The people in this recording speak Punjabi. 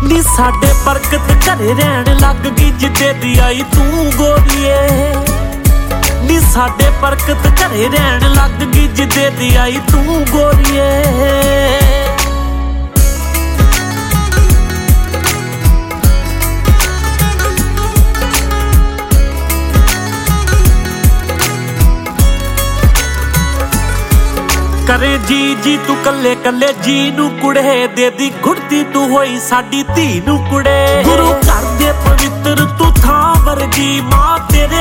ਨੀ ਸਾਡੇ ਬਰਕਤ ਘਰੇ ਰਹਿਣ ਲੱਗ ਗਈ ਜਿੱਦੇ ਦੀ ਆਈ ਤੂੰ ਗੋਰੀਏ। ਨੀ ਸਾਡੇ ਬਰਕਤ ਘਰੇ ਰਹਿਣ ਲੱਗ ਗਈ ਜਿੱਦੇ ਦੀ ਆਈ ਤੂੰ ਗੋਰੀਏ। ਕਰੇ ਜੀ ਜੀ ਤੂੰ ਕੱਲੇ ਕੱਲੇ ਜੀ ਨੂੰ ਕੁੜੇ, ਦੇ ਦੀ ਗੁੜਤੀ ਤੂੰ ਹੋਈ ਸਾਡੀ ਧੀ ਨੂੰ ਕੁੜੇ। ਗੁਰੂ ਘਰ ਦੇ ਪਵਿੱਤਰ ਤੂੰ ਥਾਂ ਵਰਗੀ ਮਾਂ, ਤੇਰੇ